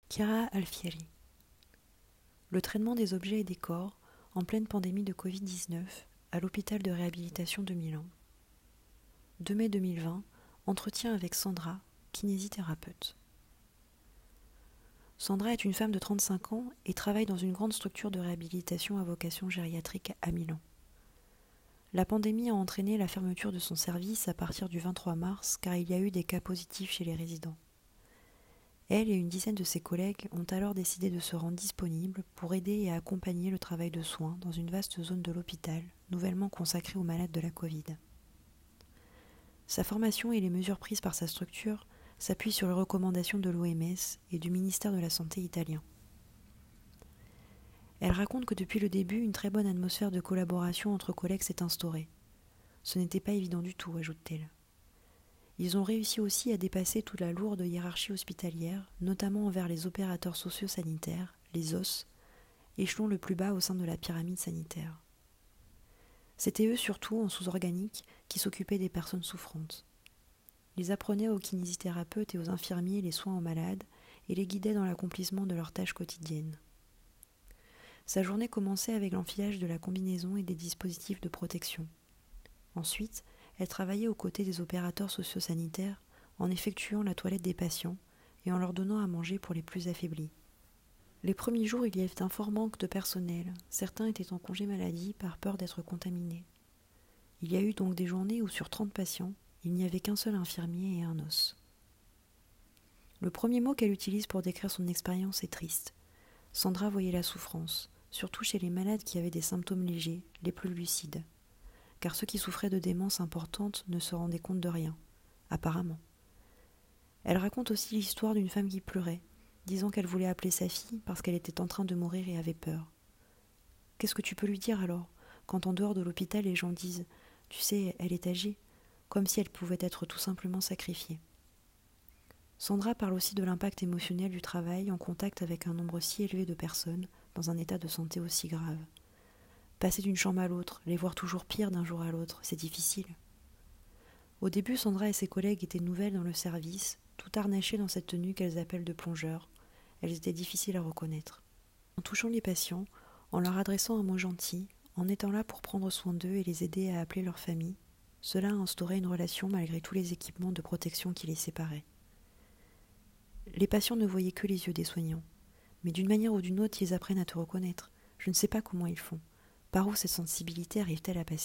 Chiara Alfieri. Le traitement des objets et des corps en pleine pandémie de Covid-19 à l'hôpital de réhabilitation de Milan. 2 mai 2020, entretien avec Sandra, kinésithérapeute. Sandra est une femme de 35 ans et travaille dans une grande structure de réhabilitation à vocation gériatrique à Milan. La pandémie a entraîné la fermeture de son service à partir du 23 mars car il y a eu des cas positifs chez les résidents. Elle et une dizaine de ses collègues ont alors décidé de se rendre disponibles pour aider et accompagner le travail de soins dans une vaste zone de l'hôpital, nouvellement consacrée aux malades de la Covid. Sa formation et les mesures prises par sa structure s'appuient sur les recommandations de l'OMS et du ministère de la Santé italien. Elle raconte que depuis le début, une très bonne atmosphère de collaboration entre collègues s'est instaurée. Ce n'était pas évident du tout, ajoute-t-elle. Ils ont réussi aussi à dépasser toute la lourde hiérarchie hospitalière, notamment envers les opérateurs socio-sanitaires, les OSS, échelon le plus bas au sein de la pyramide sanitaire. C'étaient eux surtout, en sous-organique, qui s'occupaient des personnes souffrantes. Ils apprenaient aux kinésithérapeutes et aux infirmiers les soins aux malades et les guidaient dans l'accomplissement de leurs tâches quotidiennes. Sa journée commençait avec l'enfilage de la combinaison et des dispositifs de protection. Ensuite, elle travaillait aux côtés des opérateurs socio-sanitaires en effectuant la toilette des patients et en leur donnant à manger pour les plus affaiblis. Les premiers jours, il y avait un fort manque de personnel. Certains étaient en congé maladie par peur d'être contaminés. Il y a eu donc des journées où sur 30 patients, il n'y avait qu'un seul infirmier et un os. Le premier mot qu'elle utilise pour décrire son expérience est triste. Sandra voyait la souffrance, surtout chez les malades qui avaient des symptômes légers, les plus lucides. Car ceux qui souffraient de démence importante ne se rendaient compte de rien, apparemment. Elle raconte aussi l'histoire d'une femme qui pleurait, disant qu'elle voulait appeler sa fille parce qu'elle était en train de mourir et avait peur. Qu'est-ce que tu peux lui dire alors, quand en dehors de l'hôpital les gens disent « Tu sais, elle est âgée », comme si elle pouvait être tout simplement sacrifiée. Sandra parle aussi de l'impact émotionnel du travail en contact avec un nombre si élevé de personnes dans un état de santé aussi grave. Passer d'une chambre à l'autre, les voir toujours pire d'un jour à l'autre, c'est difficile. Au début, Sandra et ses collègues étaient nouvelles dans le service, tout harnachées dans cette tenue qu'elles appellent de plongeur. Elles étaient difficiles à reconnaître. En touchant les patients, en leur adressant un mot gentil, en étant là pour prendre soin d'eux et les aider à appeler leur famille, cela a instauré une relation malgré tous les équipements de protection qui les séparaient. Les patients ne voyaient que les yeux des soignants, mais d'une manière ou d'une autre, ils apprennent à te reconnaître. Je ne sais pas comment ils font. Par où cette sensibilité arrive-t-elle à passer ?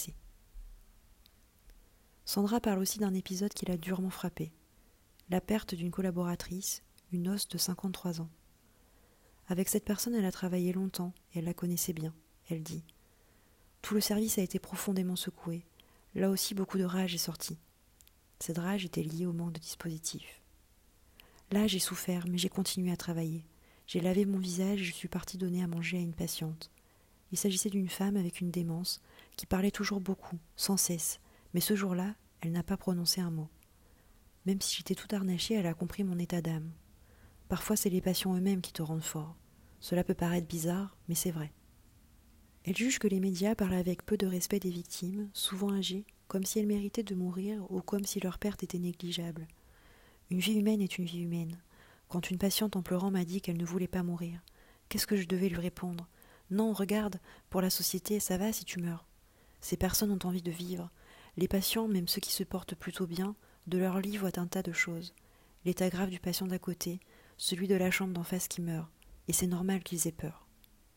Sandra parle aussi d'un épisode qui l'a durement frappée. La perte d'une collaboratrice, une OSS de 53 ans. Avec cette personne, elle a travaillé longtemps et elle la connaissait bien. Elle dit « Tout le service a été profondément secoué. Là aussi, beaucoup de rage est sortie. Cette rage était liée au manque de dispositifs. Là, j'ai souffert, mais j'ai continué à travailler. J'ai lavé mon visage et je suis partie donner à manger à une patiente. Il s'agissait d'une femme avec une démence qui parlait toujours beaucoup, sans cesse, mais ce jour-là, elle n'a pas prononcé un mot. Même si j'étais tout harnachée, elle a compris mon état d'âme. Parfois, c'est les patients eux-mêmes qui te rendent fort. Cela peut paraître bizarre, mais c'est vrai. Elle juge que les médias parlent avec peu de respect des victimes, souvent âgées, comme si elles méritaient de mourir ou comme si leur perte était négligeable. Une vie humaine est une vie humaine. Quand une patiente en pleurant m'a dit qu'elle ne voulait pas mourir, qu'est-ce que je devais lui répondre ? Non, regarde, pour la société, ça va si tu meurs. Ces personnes ont envie de vivre. Les patients, même ceux qui se portent plutôt bien, de leur lit voient un tas de choses. L'état grave du patient d'à côté, celui de la chambre d'en face qui meurt, et c'est normal qu'ils aient peur.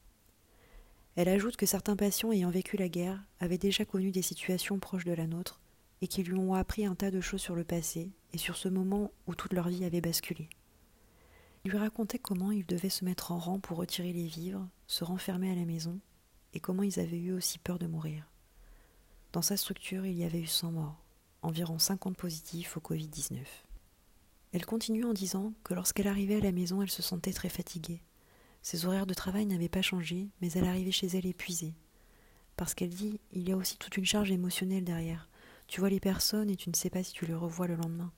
Elle ajoute que certains patients ayant vécu la guerre avaient déjà connu des situations proches de la nôtre et qui lui ont appris un tas de choses sur le passé et sur ce moment où toute leur vie avait basculé. Il lui racontait comment ils devaient se mettre en rang pour retirer les vivres, se renfermer à la maison, et comment ils avaient eu aussi peur de mourir. Dans sa structure, il y avait eu 100 morts, environ 50 positifs au Covid-19. Elle continue en disant que lorsqu'elle arrivait à la maison, elle se sentait très fatiguée. Ses horaires de travail n'avaient pas changé, mais elle arrivait chez elle épuisée. Parce qu'elle dit, il y a aussi toute une charge émotionnelle derrière. Tu vois les personnes et tu ne sais pas si tu les revois le lendemain.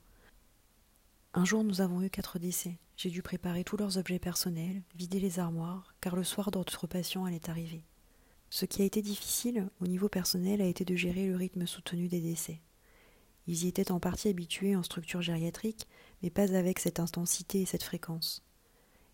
Un jour, nous avons eu 4 décès. J'ai dû préparer tous leurs objets personnels, vider les armoires, car le soir d'autres patients allaient arriver. Ce qui a été difficile, au niveau personnel, a été de gérer le rythme soutenu des décès. Ils y étaient en partie habitués en structure gériatrique, mais pas avec cette intensité et cette fréquence.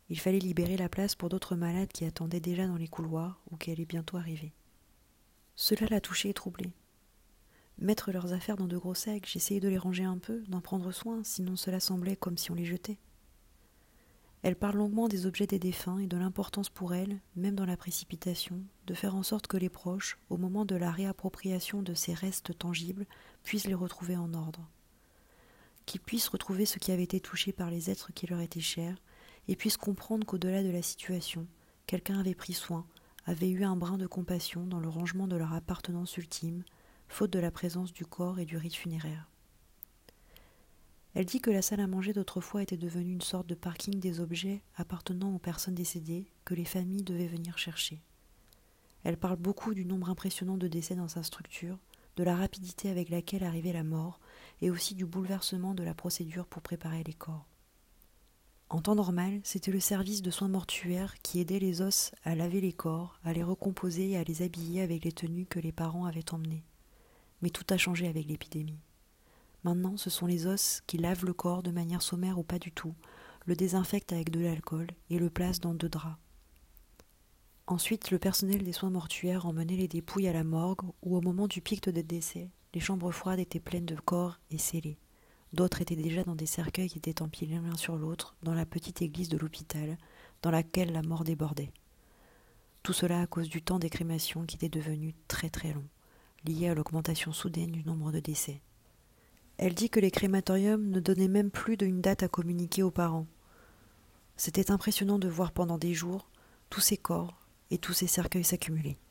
Il fallait libérer la place pour d'autres malades qui attendaient déjà dans les couloirs ou qui allaient bientôt arriver. Cela la touchait et troublée. Mettre leurs affaires dans de gros sacs, j'essayais de les ranger un peu, d'en prendre soin, sinon cela semblait comme si on les jetait. Elle parle longuement des objets des défunts et de l'importance pour elle, même dans la précipitation, de faire en sorte que les proches, au moment de la réappropriation de ces restes tangibles, puissent les retrouver en ordre. Qu'ils puissent retrouver ce qui avait été touché par les êtres qui leur étaient chers, et puissent comprendre qu'au-delà de la situation, quelqu'un avait pris soin, avait eu un brin de compassion dans le rangement de leur appartenance ultime, faute de la présence du corps et du rite funéraire. Elle dit que la salle à manger d'autrefois était devenue une sorte de parking des objets appartenant aux personnes décédées que les familles devaient venir chercher. Elle parle beaucoup du nombre impressionnant de décès dans sa structure, de la rapidité avec laquelle arrivait la mort et aussi du bouleversement de la procédure pour préparer les corps. En temps normal, c'était le service de soins mortuaires qui aidait les os à laver les corps, à les recomposer et à les habiller avec les tenues que les parents avaient emmenées. Mais tout a changé avec l'épidémie. Maintenant, ce sont les os qui lavent le corps de manière sommaire ou pas du tout, le désinfectent avec de l'alcool et le placent dans 2 draps. Ensuite, le personnel des soins mortuaires emmenait les dépouilles à la morgue où, au moment du pic de décès, les chambres froides étaient pleines de corps et scellées. D'autres étaient déjà dans des cercueils qui étaient empilés l'un sur l'autre dans la petite église de l'hôpital, dans laquelle la mort débordait. Tout cela à cause du temps des crémations qui était devenu très très long, lié à l'augmentation soudaine du nombre de décès. Elle dit que les crématoriums ne donnaient même plus d'une date à communiquer aux parents. C'était impressionnant de voir pendant des jours tous ces corps et tous ces cercueils s'accumuler.